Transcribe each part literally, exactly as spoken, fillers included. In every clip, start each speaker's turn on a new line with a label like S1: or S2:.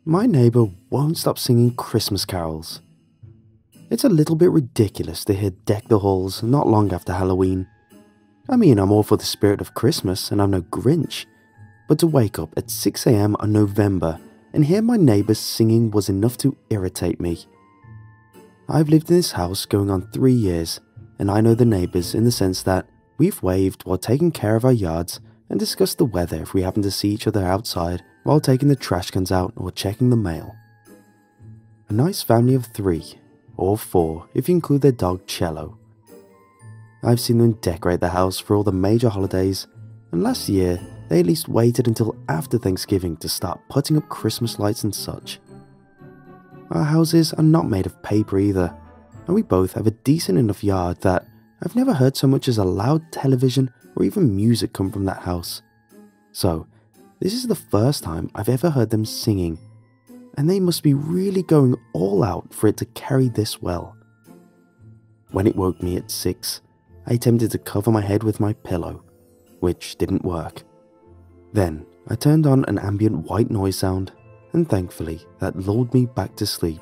S1: My neighbour won't stop singing Christmas carols. It's a little bit ridiculous to hear Deck the Halls not long after Halloween. I mean, I'm all for the spirit of Christmas and I'm no Grinch, but to wake up at six a m on November and hear my neighbours singing was enough to irritate me. I've lived in this house going on three years, and I know the neighbours in the sense that we've waved while taking care of our yards and discussed the weather if we happen to see each other outside while taking the trash cans out or checking the mail. A nice family of three, or four if you include their dog Cello. I've seen them decorate the house for all the major holidays, and last year they at least waited until after Thanksgiving to start putting up Christmas lights and such. Our houses are not made of paper either, and we both have a decent enough yard that I've never heard so much as a loud television or even music come from that house. So, this is the first time I've ever heard them singing, and they must be really going all out for it to carry this well. When it woke me at six, I attempted to cover my head with my pillow, which didn't work. Then, I turned on an ambient white noise sound, and thankfully that lulled me back to sleep.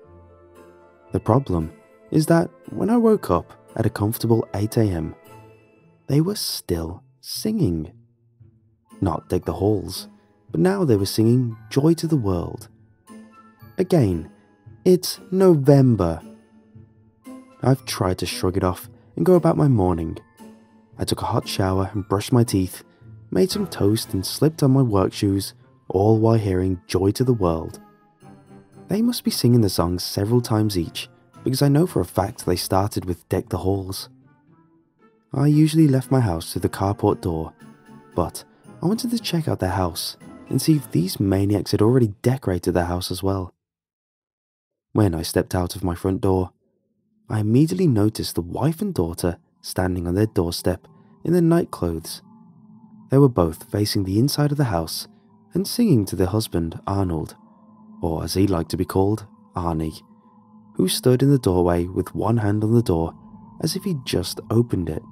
S1: The problem is that when I woke up at a comfortable eight a m, they were still singing. Not Deck the Halls, but now they were singing Joy to the World. Again, it's November. I've tried to shrug it off and go about my morning. I took a hot shower and brushed my teeth, made some toast and slipped on my work shoes, all while hearing Joy to the World. They must be singing the song several times each, because I know for a fact they started with Deck the Halls. I usually left my house through the carport door, but I wanted to check out their house and see if these maniacs had already decorated their house as well. When I stepped out of my front door, I immediately noticed the wife and daughter standing on their doorstep in their night clothes. They were both facing the inside of the house and singing to their husband, Arnold, or as he liked to be called, Arnie, who stood in the doorway with one hand on the door as if he'd just opened it.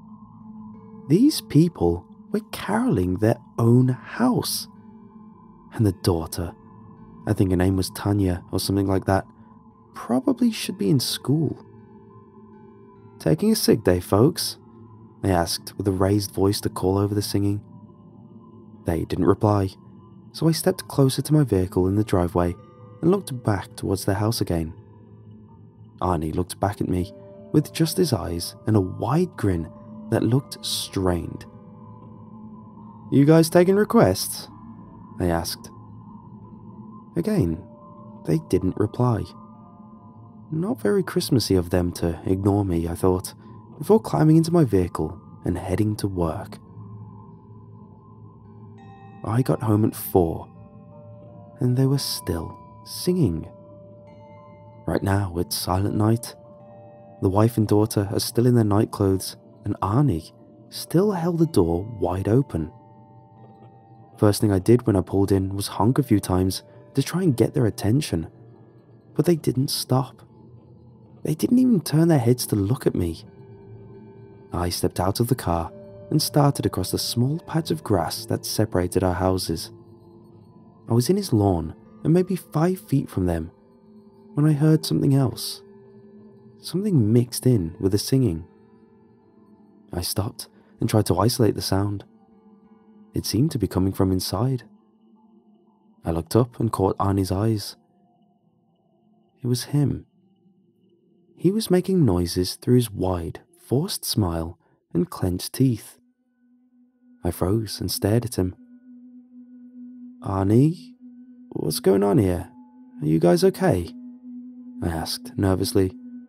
S1: These people were caroling their own house. And the daughter, I think her name was Tanya or something like that, probably should be in school. "Taking a sick day, folks?" I asked with a raised voice to call over the singing. They didn't reply, so I stepped closer to my vehicle in the driveway and looked back towards their house again. Arnie looked back at me with just his eyes and a wide grin that looked strained. "You guys taking requests?" I asked. Again, they didn't reply. Not very Christmassy of them to ignore me, I thought, before climbing into my vehicle and heading to work. I got home at four, and they were still singing. Right now, it's silent night. The wife and daughter are still in their night clothes, and Arnie still held the door wide open. First thing I did when I pulled in was honk a few times to try and get their attention, but they didn't stop. They didn't even turn their heads to look at me. I stepped out of the car and started across the small patch of grass that separated our houses. I was in his lawn and maybe five feet from them when I heard something else. Something mixed in with the singing. I stopped and tried to isolate the sound. It seemed to be coming from inside. I looked up and caught Arnie's eyes. It was him. He was making noises through his wide, forced smile and clenched teeth. I froze and stared at him. "Arnie, what's going on here? Are you guys okay?" I asked nervously.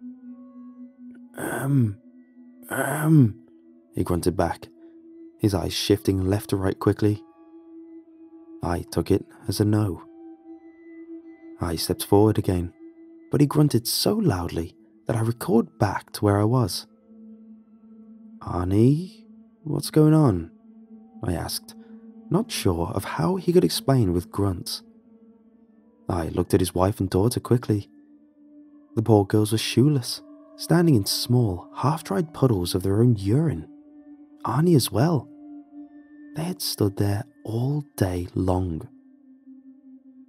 S1: Um, um, he grunted back, his eyes shifting left to right quickly. I took it as a no. I stepped forward again, but he grunted so loudly that I recalled back to where I was. "Arnie, what's going on?" I asked, not sure of how he could explain with grunts. I looked at his wife and daughter quickly. The poor girls were shoeless, standing in small, half-dried puddles of their own urine. Arnie as well. They had stood there all day long.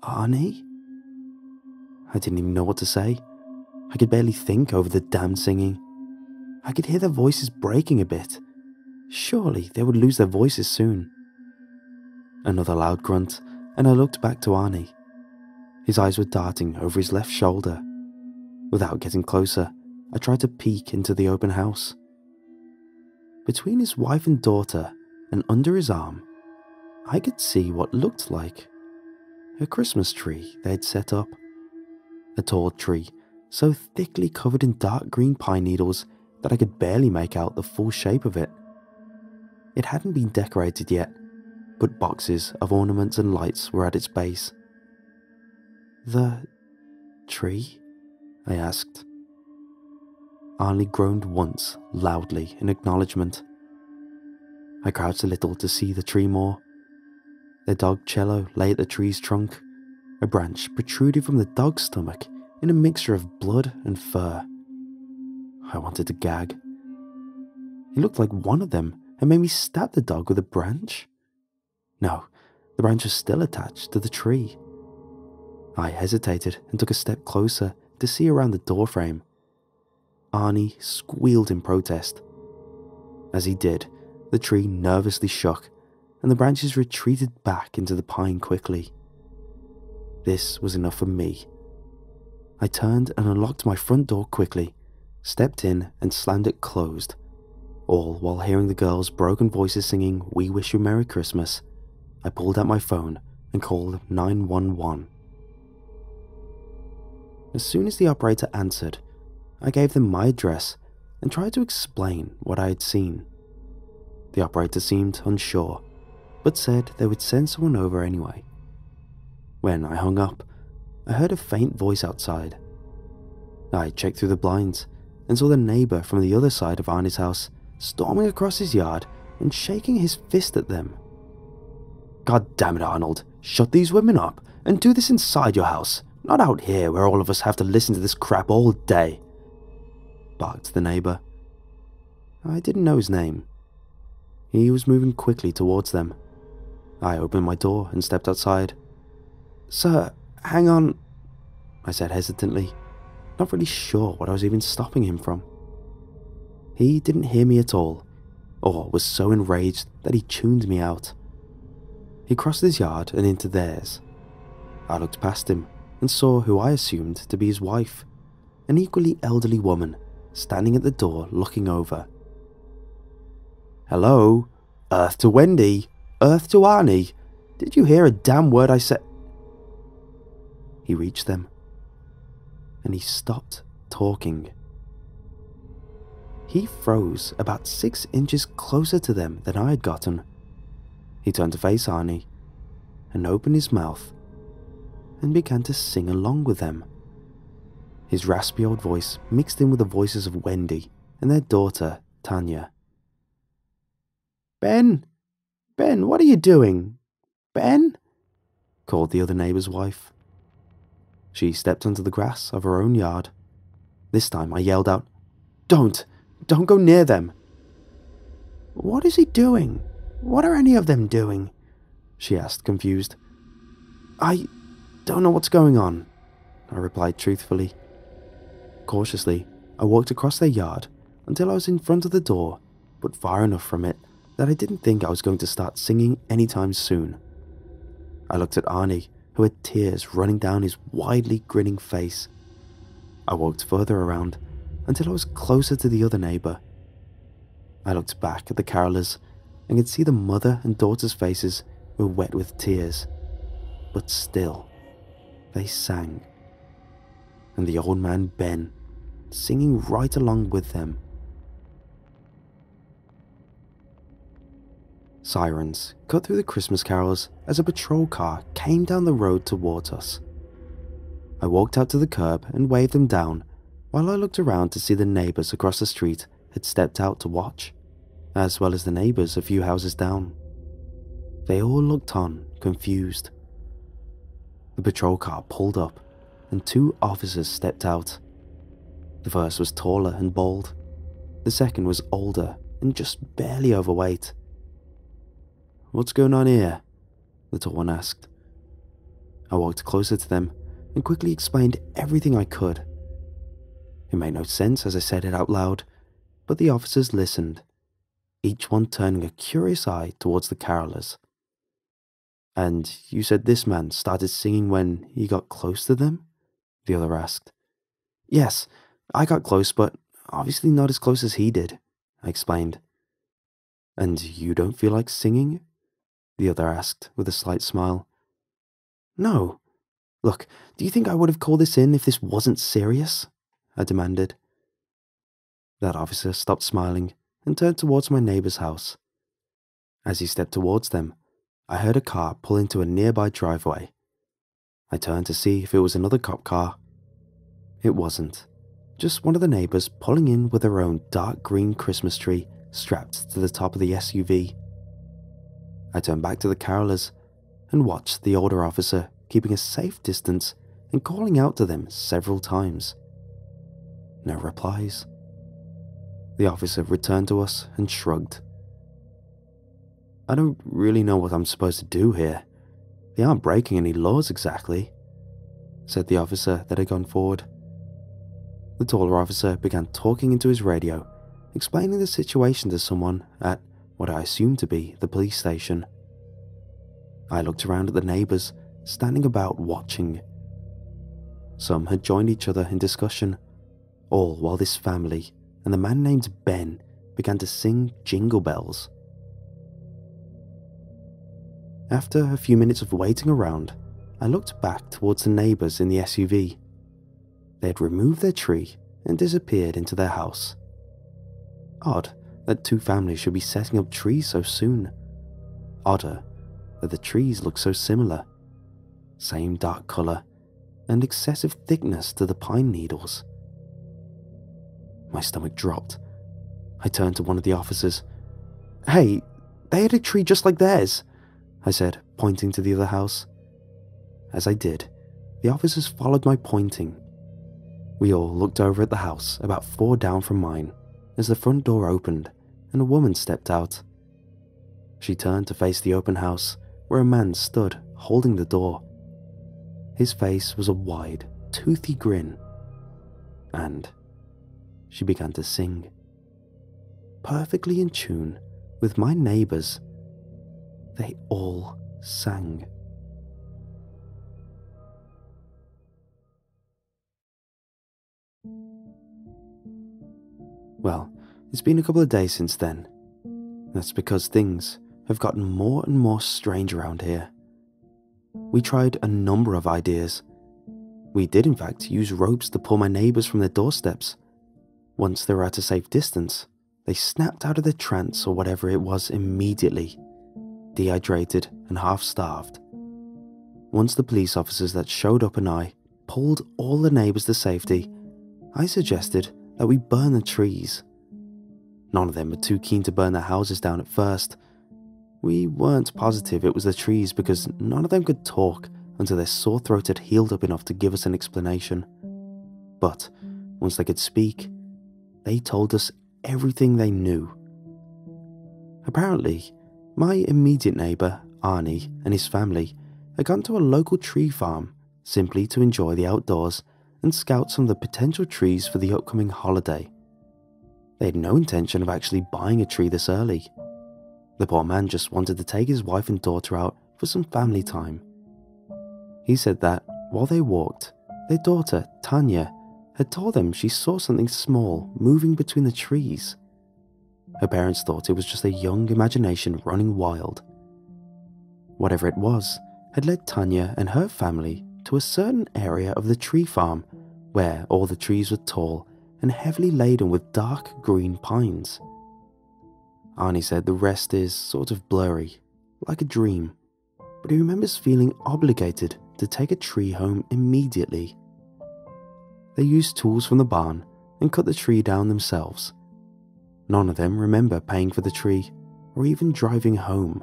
S1: Arnie? I didn't even know what to say. I could barely think over the damned singing. I could hear their voices breaking a bit. Surely they would lose their voices soon. Another loud grunt, and I looked back to Arnie. His eyes were darting over his left shoulder. Without getting closer, I tried to peek into the open house. Between his wife and daughter, and under his arm, I could see what looked like a Christmas tree they had set up. A tall tree, so thickly covered in dark green pine needles that I could barely make out the full shape of it. It hadn't been decorated yet, but boxes of ornaments and lights were at its base. "The tree?" I asked. Arnie groaned once, loudly, in acknowledgement. I crouched a little to see the tree more. The dog Cello lay at the tree's trunk. A branch protruded from the dog's stomach in a mixture of blood and fur. I wanted to gag. It looked like one of them had made me stab the dog with a branch. No, the branch was still attached to the tree. I hesitated and took a step closer to see around the doorframe. Arnie squealed in protest. As he did, the tree nervously shook, and the branches retreated back into the pine quickly. This was enough for me. I turned and unlocked my front door quickly, stepped in and slammed it closed, all while hearing the girls' broken voices singing "We Wish You Merry Christmas." I pulled out my phone and called nine one one. As soon as the operator answered, I gave them my address and tried to explain what I had seen. The operator seemed unsure, but said they would send someone over anyway. When I hung up, I heard a faint voice outside. I checked through the blinds and saw the neighbor from the other side of Arnie's house storming across his yard and shaking his fist at them. "God damn it, Arnold, shut these women up and do this inside your house, not out here where all of us have to listen to this crap all day," barked the neighbor. I didn't know his name. He was moving quickly towards them. I opened my door and stepped outside. "Sir, hang on," I said hesitantly, not really sure what I was even stopping him from. He didn't hear me at all, or was so enraged that he tuned me out. He crossed his yard and into theirs. I looked past him and saw who I assumed to be his wife, an equally elderly woman, standing at the door looking over. "Hello? Earth to Wendy? Earth to Arnie? Did you hear a damn word I said?" He reached them, and he stopped talking. He froze about six inches closer to them than I had gotten. He turned to face Arnie, and opened his mouth, and began to sing along with them. His raspy old voice mixed in with the voices of Wendy and their daughter, Tanya. "Ben! Ben, what are you doing? Ben?" called the other neighbor's wife. She stepped onto the grass of her own yard. This time I yelled out, "Don't! Don't go near them!" "What is he doing? What are any of them doing?" she asked, confused. "I don't know what's going on," I replied truthfully. Cautiously, I walked across their yard until I was in front of the door, but far enough from it that I didn't think I was going to start singing anytime soon. I looked at Arnie, who had tears running down his widely grinning face. I walked further around until I was closer to the other neighbor. I looked back at the carolers and could see the mother and daughter's faces were wet with tears, but still, they sang. And the old man Ben, singing right along with them. Sirens cut through the Christmas carols as a patrol car came down the road towards us. I walked out to the curb and waved them down while I looked around to see the neighbors across the street had stepped out to watch, as well as the neighbors a few houses down. They all looked on, confused. The patrol car pulled up and two officers stepped out. The first was taller and bald. The second was older and just barely overweight. "What's going on here?" the tall one asked. I walked closer to them and quickly explained everything I could. It made no sense as I said it out loud, but the officers listened, each one turning a curious eye towards the carolers. "And you said this man started singing when he got close to them?" the other asked. "Yes, I got close, but obviously not as close as he did," I explained. "And you don't feel like singing?" the other asked with a slight smile. "No. Look, do you think I would have called this in if this wasn't serious?" I demanded. That officer stopped smiling and turned towards my neighbor's house. As he stepped towards them, I heard a car pull into a nearby driveway. I turned to see if it was another cop car. It wasn't, just one of the neighbors pulling in with her own dark green Christmas tree strapped to the top of the S U V. I turned back to the carolers and watched the older officer keeping a safe distance and calling out to them several times. No replies. The officer returned to us and shrugged. "I don't really know what I'm supposed to do here. They aren't breaking any laws exactly," said the officer that had gone forward. The taller officer began talking into his radio, explaining the situation to someone at what I assumed to be the police station. I looked around at the neighbors, standing about watching. Some had joined each other in discussion, all while this family and the man named Ben began to sing Jingle Bells. After a few minutes of waiting around, I looked back towards the neighbors in the S U V. They had removed their tree and disappeared into their house. Odd that two families should be setting up trees so soon. Odder that the trees look so similar. Same dark color and excessive thickness to the pine needles. My stomach dropped. I turned to one of the officers. "Hey, they had a tree just like theirs," I said, pointing to the other house. As I did, the officers followed my pointing. We all looked over at the house about four down from mine as the front door opened and a woman stepped out. She turned to face the open house where a man stood holding the door. His face was a wide, toothy grin. And she began to sing, perfectly in tune with my neighbors. They all sang. Well, it's been a couple of days since then. That's because things have gotten more and more strange around here. We tried a number of ideas. We did in fact use ropes to pull my neighbors from their doorsteps. Once they were at a safe distance, they snapped out of their trance or whatever it was immediately, dehydrated and half-starved. Once the police officers that showed up and I pulled all the neighbors to safety, I suggested that we burn the trees. None of them were too keen to burn their houses down at first. We weren't positive it was the trees because none of them could talk until their sore throat had healed up enough to give us an explanation. But once they could speak, they told us everything they knew. Apparently, my immediate neighbor, Arnie, and his family had gone to a local tree farm simply to enjoy the outdoors and scout some of the potential trees for the upcoming holiday. They had no intention of actually buying a tree this early. The poor man just wanted to take his wife and daughter out for some family time. He said that while they walked, their daughter, Tanya, had told them she saw something small moving between the trees. Her parents thought it was just a young imagination running wild. Whatever it was had led Tanya and her family to a certain area of the tree farm where all the trees were tall and heavily laden with dark green pines. Arnie said the rest is sort of blurry, like a dream, but he remembers feeling obligated to take a tree home immediately. They used tools from the barn and cut the tree down themselves. None of them remember paying for the tree or even driving home.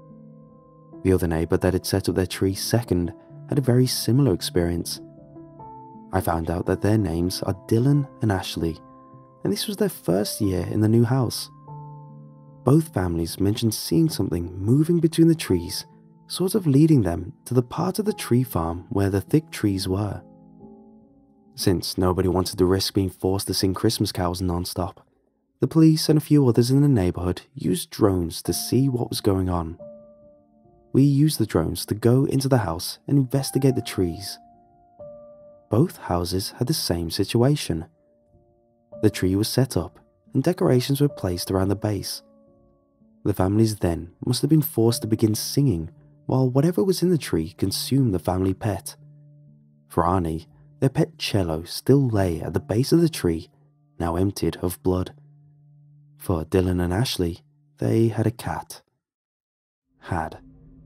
S1: The other neighbor that had set up their tree second had a very similar experience. I found out that their names are Dylan and Ashley, and this was their first year in the new house. Both families mentioned seeing something moving between the trees sort of leading them to the part of the tree farm where the thick trees were. Since nobody wanted to risk being forced to sing Christmas carols non-stop, the police and a few others in the neighborhood used drones to see what was going on. We used the drones to go into the house and investigate the trees. Both houses had the same situation. The tree was set up and decorations were placed around the base. The families then must have been forced to begin singing while whatever was in the tree consumed the family pet. For Arnie, their pet Cello still lay at the base of the tree, now emptied of blood. For Dylan and Ashley, they had a cat. Had.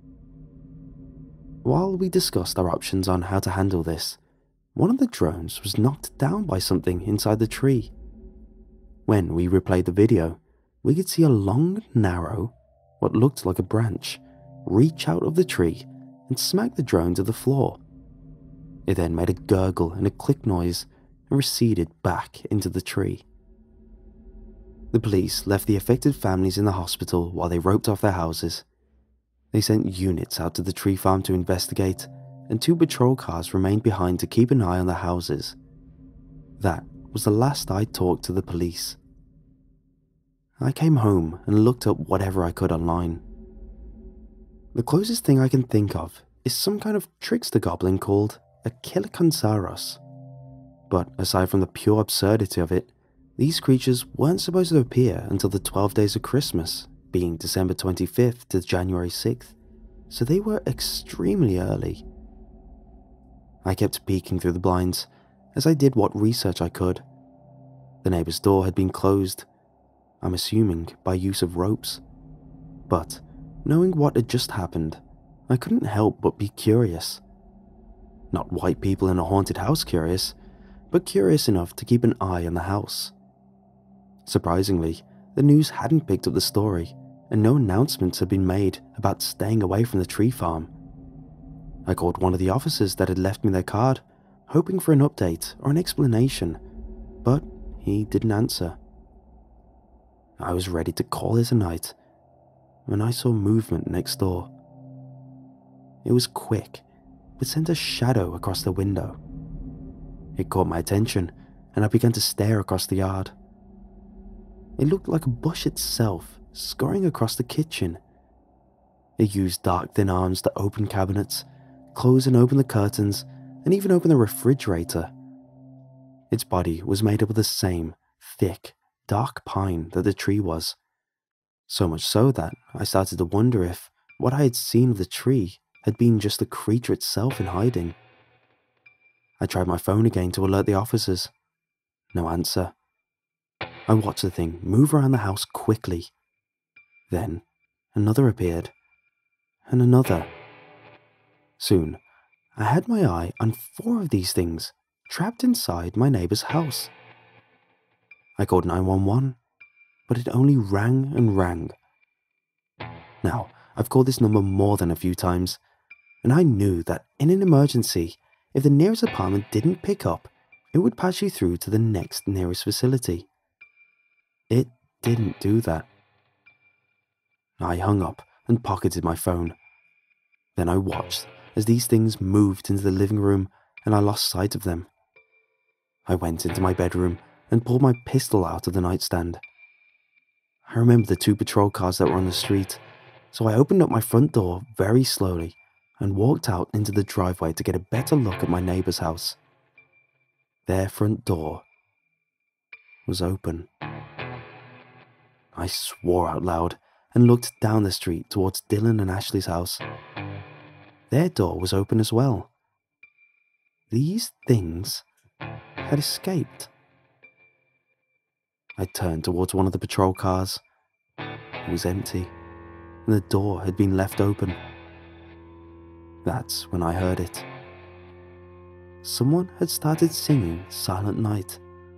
S1: While we discussed our options on how to handle this, one of the drones was knocked down by something inside the tree. When we replayed the video, we could see a long, narrow, what looked like a branch, reach out of the tree and smack the drone to the floor. It then made a gurgle and a click noise and receded back into the tree. The police left the affected families in the hospital while they roped off their houses. They sent units out to the tree farm to investigate, and two patrol cars remained behind to keep an eye on the houses. That was the last I talked to the police. I came home and looked up whatever I could online. The closest thing I can think of is some kind of trickster goblin called a Killikonsaros. But aside from the pure absurdity of it, these creatures weren't supposed to appear until the twelve days of Christmas, being December twenty-fifth to January sixth, so they were extremely early. I kept peeking through the blinds as I did what research I could. The neighbor's door had been closed, I'm assuming by use of ropes. But knowing what had just happened, I couldn't help but be curious. Not white people in a haunted house curious, but curious enough to keep an eye on the house. Surprisingly, the news hadn't picked up the story, and no announcements had been made about staying away from the tree farm. I called one of the officers that had left me their card, hoping for an update or an explanation, but he didn't answer. I was ready to call it a night when I saw movement next door. It was quick, but sent a shadow across the window. It caught my attention, and I began to stare across the yard. It looked like a bush itself, scurrying across the kitchen. It used dark thin arms to open cabinets, close and open the curtains, and even open the refrigerator. Its body was made up of the same thick, dark pine that the tree was. So much so that I started to wonder if what I had seen of the tree had been just the creature itself in hiding. I tried my phone again to alert the officers. No answer. I watched the thing move around the house quickly. Then another appeared, and another. Soon, I had my eye on four of these things trapped inside my neighbor's house. I called nine one one, but it only rang and rang. Now, I've called this number more than a few times, and I knew that in an emergency, if the nearest apartment didn't pick up, it would pass you through to the next nearest facility. It didn't do that. I hung up and pocketed my phone. Then I watched as these things moved into the living room and I lost sight of them. I went into my bedroom and pulled my pistol out of the nightstand. I remembered the two patrol cars that were on the street, so I opened up my front door very slowly and walked out into the driveway to get a better look at my neighbor's house. Their front door was open. I swore out loud and looked down the street towards Dylan and Ashley's house. Their door was open as well. These things had escaped. I turned towards one of the patrol cars. It was empty, and the door had been left open. That's when I heard it. Someone had started singing Silent Night.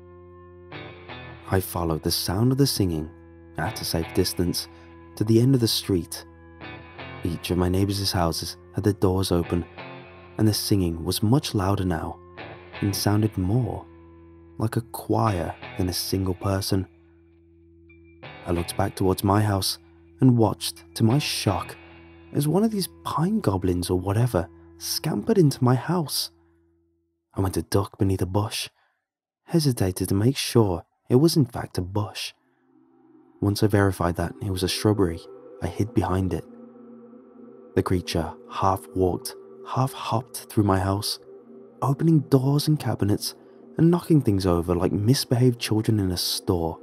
S1: I followed the sound of the singing, at a safe distance, to the end of the street. Each of my neighbors' houses had their doors open, and the singing was much louder now, and sounded more like a choir than a single person. I looked back towards my house and watched, to my shock, as one of these pine goblins or whatever scampered into my house. I went to duck beneath a bush, hesitated to make sure it was in fact a bush. Once I verified that it was a shrubbery, I hid behind it. The creature half walked, half hopped through my house, opening doors and cabinets and knocking things over like misbehaved children in a store.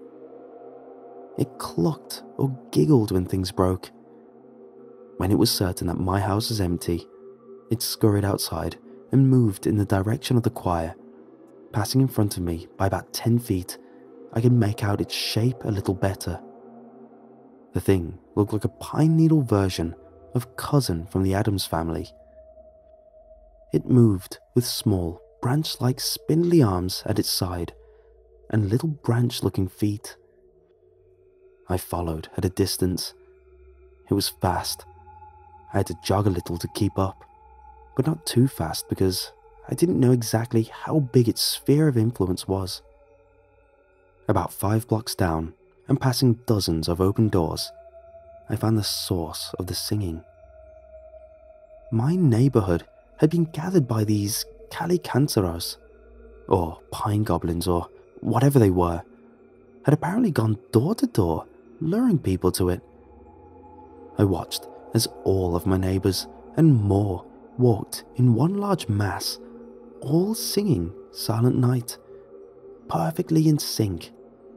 S1: It clucked or giggled when things broke. When it was certain that my house was empty, it scurried outside and moved in the direction of the choir. Passing in front of me by about ten feet, I could make out its shape a little better. The thing looked like a pine needle version of Cousin from the Addams Family. It moved with small, branch-like spindly arms at its side and little branch-looking feet. I followed at a distance. It was fast. I had to jog a little to keep up, but not too fast because I didn't know exactly how big its sphere of influence was. About five blocks down, and passing dozens of open doors, I found the source of the singing. My neighborhood had been gathered by these Calicanteros, or pine goblins, or whatever they were, had apparently gone door to door, luring people to it. I watched as all of my neighbors and more walked in one large mass, all singing Silent Night, perfectly in sync.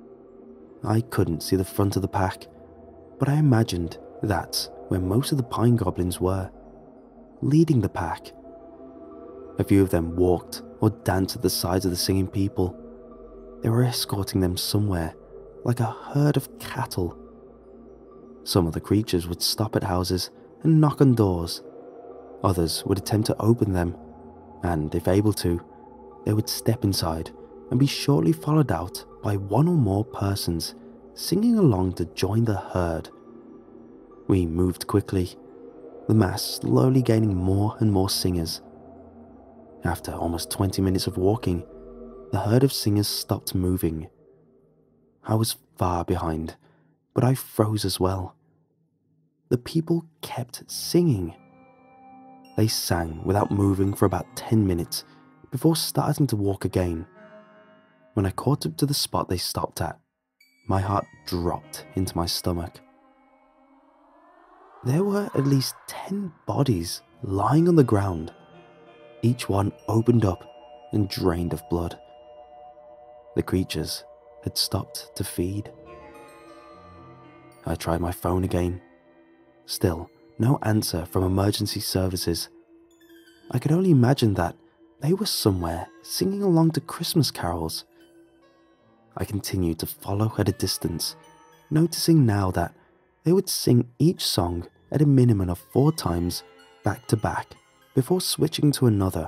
S1: I couldn't see the front of the pack, but I imagined that's where most of the pine goblins were, leading the pack. A few of them walked or danced at the sides of the singing people. They were escorting them somewhere, like a herd of cattle. Some of the creatures would stop at houses and knock on doors. Others would attempt to open them, and if able to, they would step inside and be shortly followed out by one or more persons singing along to join the herd. We moved quickly, the mass slowly gaining more and more singers. After almost twenty minutes of walking, the herd of singers stopped moving. I was far behind, but I froze as well. The people kept singing. They sang without moving for about ten minutes before starting to walk again. When I caught up to the spot they stopped at, my heart dropped into my stomach. There were at least ten bodies lying on the ground, each one opened up and drained of blood. The creatures had stopped to feed. I tried my phone again. Still, no answer from emergency services. I could only imagine that they were somewhere singing along to Christmas carols. I continued to follow at a distance, noticing now that they would sing each song at a minimum of four times back to back before switching to another.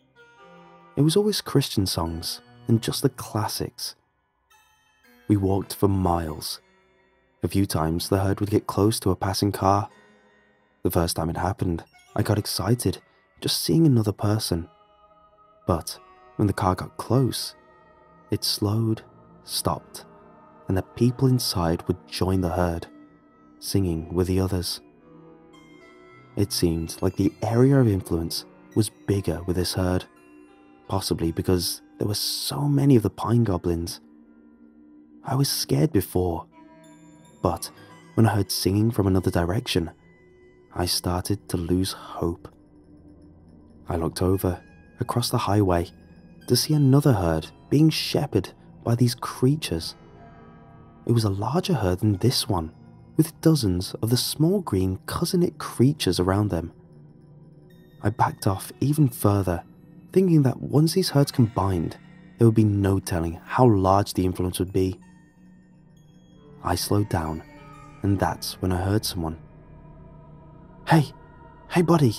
S1: It was always Christian songs and just the classics. We walked for miles. A few times the herd would get close to a passing car. The first time it happened, I got excited just seeing another person. But when the car got close, it slowed, stopped, and the people inside would join the herd, singing with the others. It seemed like the area of influence was bigger with this herd, possibly because there were so many of the pine goblins. I was scared before, but when I heard singing from another direction, I started to lose hope. I looked over, across the highway, to see another herd being shepherded by these creatures. It was a larger herd than this one, with dozens of the small green cousin-it creatures around them. I backed off even further, thinking that once these herds combined, there would be no telling how large the influence would be. I slowed down, and that's when I heard someone. Hey, hey buddy.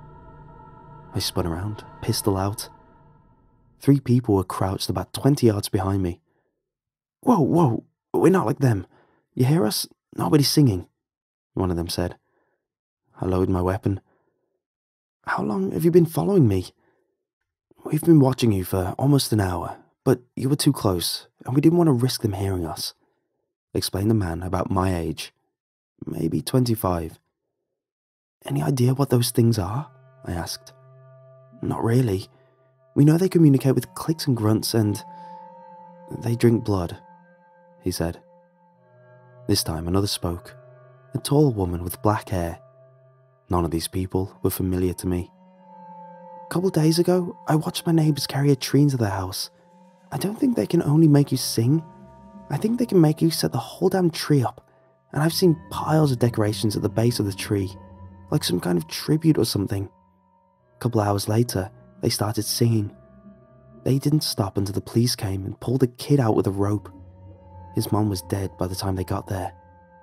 S1: I spun around, pistol out. Three people were crouched about twenty yards behind me. Whoa, whoa, we're not like them. You hear us? Nobody's singing, one of them said. I lowered my weapon. How long have you been following me? We've been watching you for almost an hour, but you were too close, and we didn't want to risk them hearing us, explained the man about my age, maybe twenty-five. Any idea what those things are? I asked. Not really. We know they communicate with clicks and grunts and they drink blood, he said. This time another spoke, a tall woman with black hair. None of these people were familiar to me. A couple days ago, I watched my neighbours carry a tree into their house. I don't think they can only make you sing. I think they can make you set the whole damn tree up, and I've seen piles of decorations at the base of the tree, like some kind of tribute or something. A couple hours later, they started singing. They didn't stop until the police came and pulled a kid out with a rope. His mom was dead by the time they got there.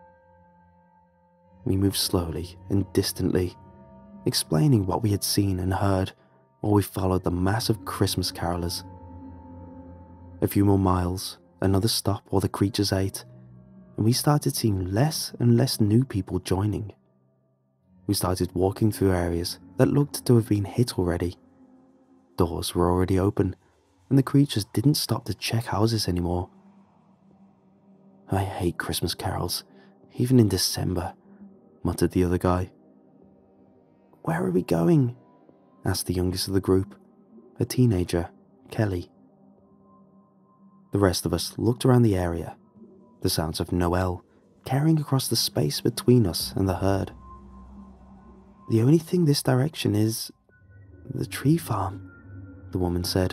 S1: We moved slowly and distantly, explaining what we had seen and heard while we followed the mass of Christmas carolers. A few more miles, another stop while the creatures ate, and we started seeing less and less new people joining. We started walking through areas that looked to have been hit already. Doors were already open, and the creatures didn't stop to check houses anymore. I hate Christmas carols, even in December, muttered the other guy. Where are we going? Asked the youngest of the group, a teenager, Kelly. The rest of us looked around the area, the sounds of Noel carrying across the space between us and the herd. The only thing this direction is the tree farm, the woman said.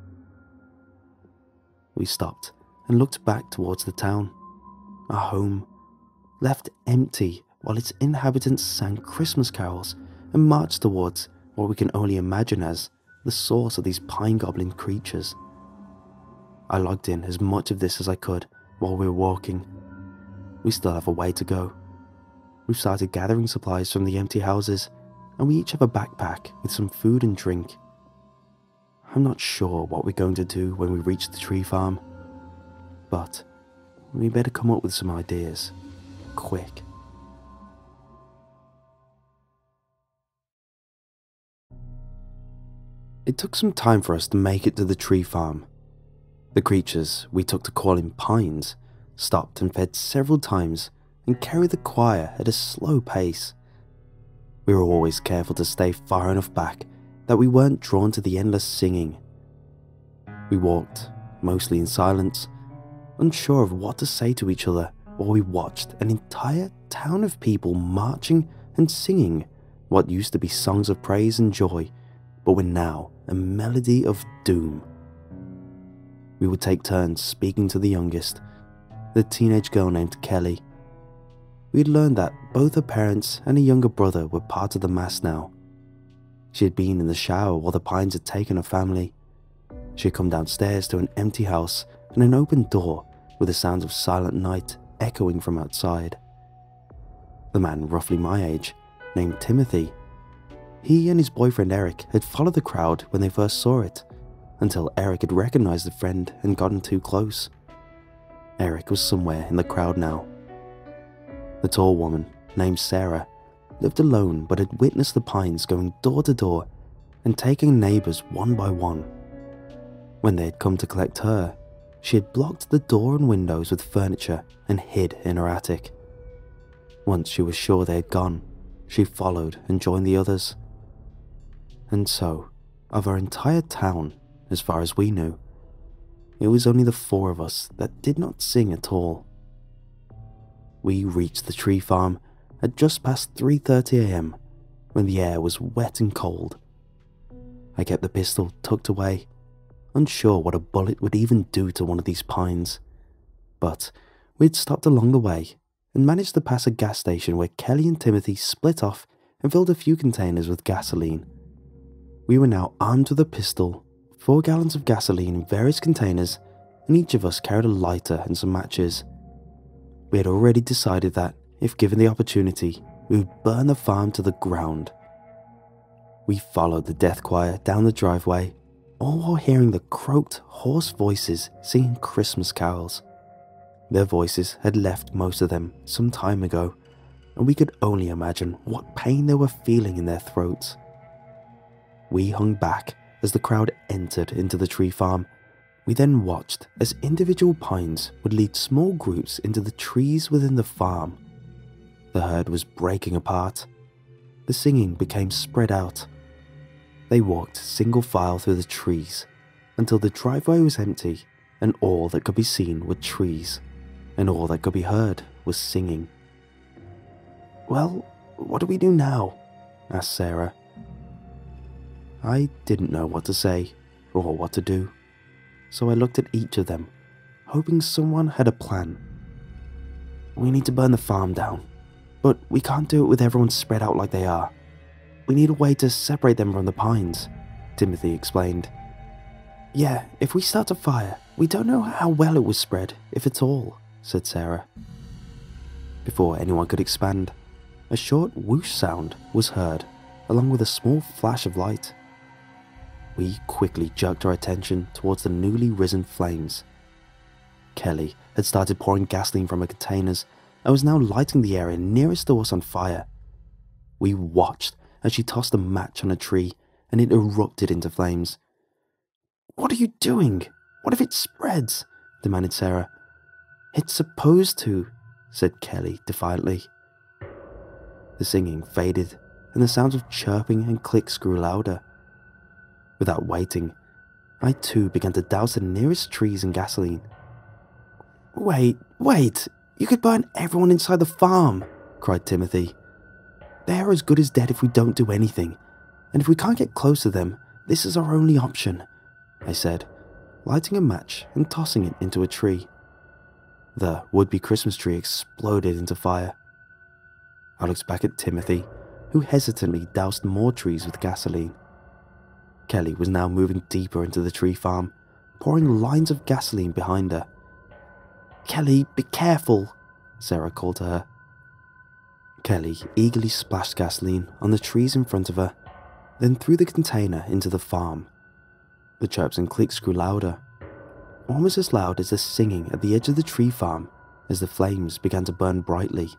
S1: We stopped and looked back towards the town, our home, left empty while its inhabitants sang Christmas carols and marched towards what we can only imagine as the source of these pine goblin creatures. I logged in as much of this as I could while we were walking. We still have a way to go. We've started gathering supplies from the empty houses, and we each have a backpack with some food and drink. I'm not sure what we're going to do when we reach the tree farm, but we better come up with some ideas, quick. It took some time for us to make it to the tree farm. The creatures we took to calling pines stopped and fed several times and carried the choir at a slow pace. We were always careful to stay far enough back that we weren't drawn to the endless singing. We walked, mostly in silence, unsure of what to say to each other while we watched an entire town of people marching and singing what used to be songs of praise and joy, but were now a melody of doom. We would take turns speaking to the youngest, the teenage girl named Kelly. We had learned that both her parents and a younger brother were part of the mass now. She had been in the shower while the Pines had taken her family. She had come downstairs to an empty house and an open door with the sounds of silent night echoing from outside. The man, roughly my age, named Timothy. He and his boyfriend Eric had followed the crowd when they first saw it, until Eric had recognized the friend and gotten too close. Eric was somewhere in the crowd now. The tall woman, named Sarah, lived alone but had witnessed the Pines going door to door and taking neighbors one by one. When they had come to collect her, she had blocked the door and windows with furniture and hid in her attic. Once she was sure they had gone, she followed and joined the others. And so, of our entire town, as far as we knew, it was only the four of us that did not sing at all. We reached the tree farm at just past three thirty a m when the air was wet and cold. I kept the pistol tucked away, unsure what a bullet would even do to one of these pines, but we'd stopped along the way and managed to pass a gas station where Kelly and Timothy split off and filled a few containers with gasoline. We were now armed with a pistol, four gallons of gasoline in various containers, and each of us carried a lighter and some matches. We had already decided that, if given the opportunity, we would burn the farm to the ground. We followed the death choir down the driveway, all while hearing the croaked, hoarse voices singing Christmas carols. Their voices had left most of them some time ago, and we could only imagine what pain they were feeling in their throats. We hung back as the crowd entered into the tree farm. We then watched as individual pines would lead small groups into the trees within the farm. The herd was breaking apart. the singing became spread out. They walked single file through the trees until the driveway was empty and all that could be seen were trees, and all that could be heard was singing. "Well, what do we do now?" asked Sarah. I didn't know what to say or what to do, so I looked at each of them, hoping someone had a plan. "We need to burn the farm down, but we can't do it with everyone spread out like they are. We need a way to separate them from the pines," Timothy explained. "Yeah, if we start a fire, we don't know how well it was spread, if at all," said Sarah. Before anyone could expand, a short whoosh sound was heard, along with a small flash of light. We quickly jerked our attention towards the newly risen flames. Kelly had started pouring gasoline from her containers and was now lighting the area nearest to us on fire. We watched as she tossed a match on a tree and it erupted into flames. "What are you doing? What if it spreads?" demanded Sarah. "It's supposed to," said Kelly defiantly. The singing faded and the sounds of chirping and clicks grew louder. Without waiting, I too began to douse the nearest trees in gasoline. "Wait, wait! You could burn everyone inside the farm!" cried Timothy. "They are as good as dead if we don't do anything, and if we can't get close to them, this is our only option," I said, lighting a match and tossing it into a tree. The would-be Christmas tree exploded into fire. I looked back at Timothy, who hesitantly doused more trees with gasoline. Kelly was now moving deeper into the tree farm, pouring lines of gasoline behind her. "Kelly, be careful," Sarah called to her. Kelly eagerly splashed gasoline on the trees in front of her, then threw the container into the farm. The chirps and clicks grew louder, almost as loud as the singing at the edge of the tree farm as the flames began to burn brightly.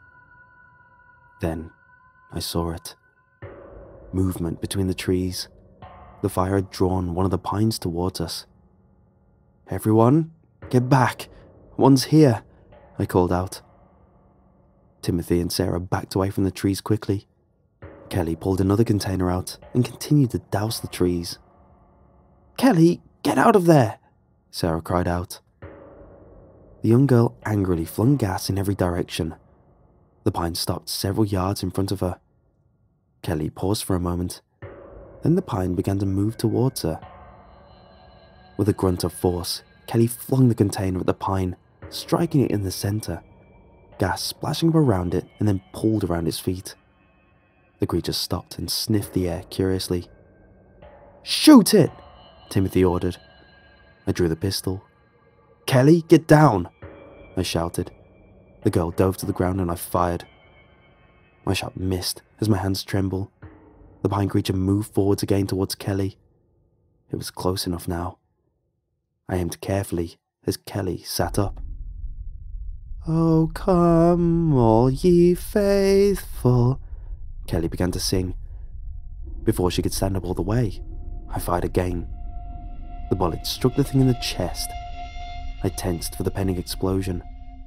S1: Then I saw it. Movement between the trees. The fire had drawn one of the pines towards us. "Everyone, get back! One's here!" I called out. Timothy and Sarah backed away from the trees quickly. Kelly pulled another container out and continued to douse the trees. "Kelly, get out of there!" Sarah cried out. The young girl angrily flung gas in every direction. The pine stopped several yards in front of her. Kelly paused for a moment. Then the pine began to move towards her. With a grunt of force, Kelly flung the container at the pine, striking it in the center. Gas splashing up around it and then pulled around its feet. The creature stopped and sniffed the air curiously. "Shoot it!" Timothy ordered. I drew the pistol. "Kelly, get down!" I shouted. The girl dove to the ground and I fired. My shot missed as my hands trembled. The pine creature moved forwards again towards Kelly. It was close enough now. I aimed carefully as Kelly sat up. "Oh, come, all ye faithful," Kelly began to sing. Before she could stand up all the way, I fired again. The bullet struck the thing in the chest. I tensed for the pending explosion.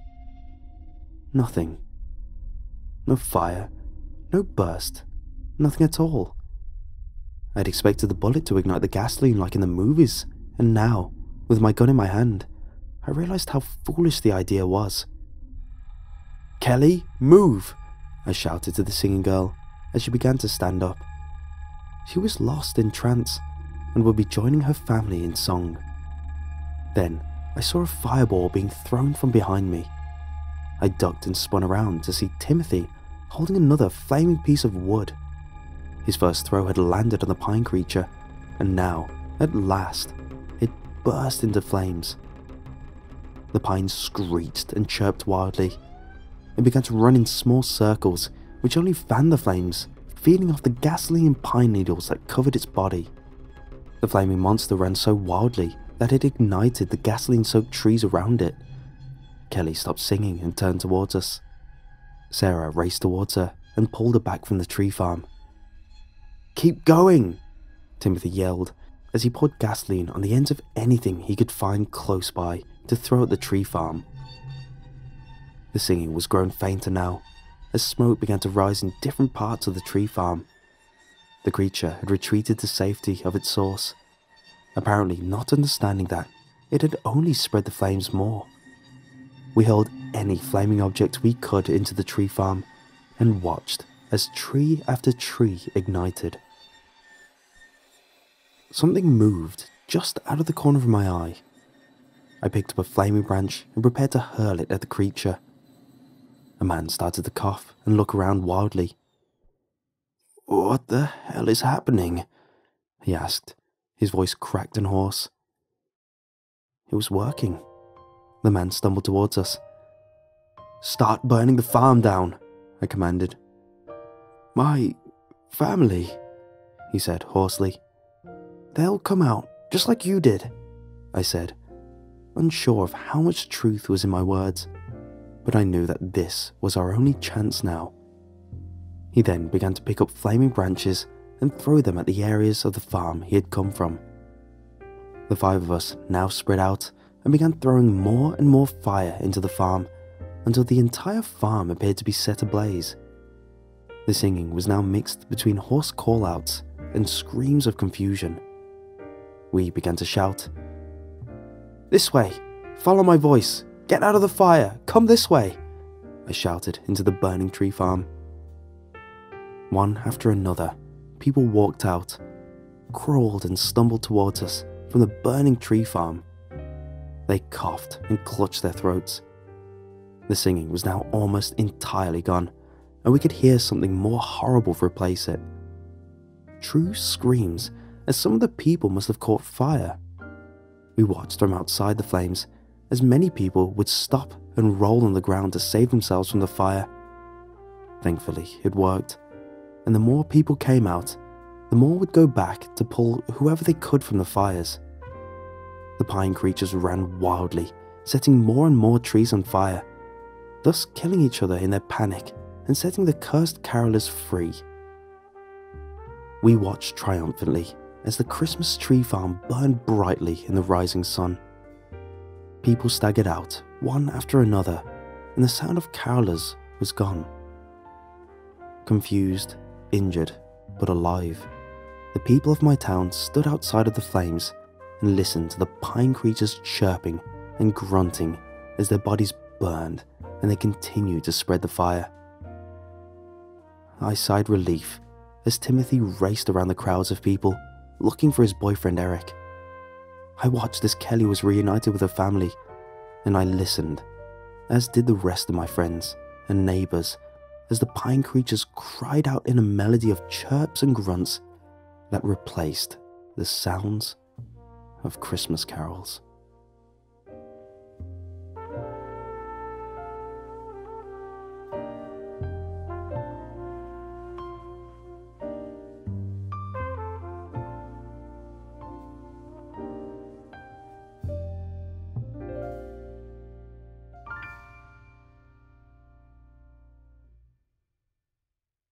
S1: Nothing. No fire, no burst, nothing at all. I'd expected the bullet to ignite the gasoline like in the movies, and now, with my gun in my hand, I realized how foolish the idea was. "Kelly, move!" I shouted to the singing girl as she began to stand up. She was lost in trance and would be joining her family in song. Then I saw a fireball being thrown from behind me. I ducked and spun around to see Timothy holding another flaming piece of wood. His first throw had landed on the pine creature, and now, at last, it burst into flames. The pine screeched and chirped wildly. It began to run in small circles, which only fanned the flames, feeding off the gasoline and pine needles that covered its body. The flaming monster ran so wildly that it ignited the gasoline-soaked trees around it. Kelly stopped singing and turned towards us. Sarah raced towards her and pulled her back from the tree farm. "Keep going!" Timothy yelled as he poured gasoline on the ends of anything he could find close by to throw at the tree farm. The singing was growing fainter now, as smoke began to rise in different parts of the tree farm, The creature had retreated to safety of its source, apparently not understanding that it had only spread the flames more. We hurled any flaming object we could into the tree farm and watched as tree after tree ignited. Something moved just out of the corner of my eye. I picked up a flaming branch and prepared to hurl it at the creature. A man started to cough and look around wildly. "What the hell is happening?" he asked, his voice cracked and hoarse. It was working. The man stumbled towards us. "Start burning the farm down," I commanded. "My family," he said hoarsely. "They'll come out, just like you did," I said, unsure of how much truth was in my words, but I knew that this was our only chance now. He then began to pick up flaming branches and throw them at the areas of the farm he had come from. The five of us now spread out and began throwing more and more fire into the farm until the entire farm appeared to be set ablaze. The singing was now mixed between hoarse call-outs and screams of confusion. We began to shout, "This way! Follow my voice! Get out of the fire! Come this way!" I shouted into the burning tree farm. One after another, people walked out, crawled and stumbled towards us from the burning tree farm. They coughed and clutched their throats. The singing was now almost entirely gone, and we could hear something more horrible replace it. True screams, as some of the people must have caught fire. We watched from outside the flames as many people would stop and roll on the ground to save themselves from the fire. Thankfully, it worked, and the more people came out, the more would go back to pull whoever they could from the fires. The pine creatures ran wildly, setting more and more trees on fire, thus killing each other in their panic and setting the cursed carolers free. We watched triumphantly as the Christmas tree farm burned brightly in the rising sun. People staggered out, one after another, and the sound of carolers was gone. Confused, injured, but alive, the people of my town stood outside of the flames and listened to the pine creatures chirping and grunting as their bodies burned and they continued to spread the fire. I sighed relief as Timothy raced around the crowds of people looking for his boyfriend Eric. I watched as Kelly was reunited with her family, and I listened, as did the rest of my friends and neighbors, as the pine creatures cried out in a melody of chirps and grunts that replaced the sounds of Christmas carols.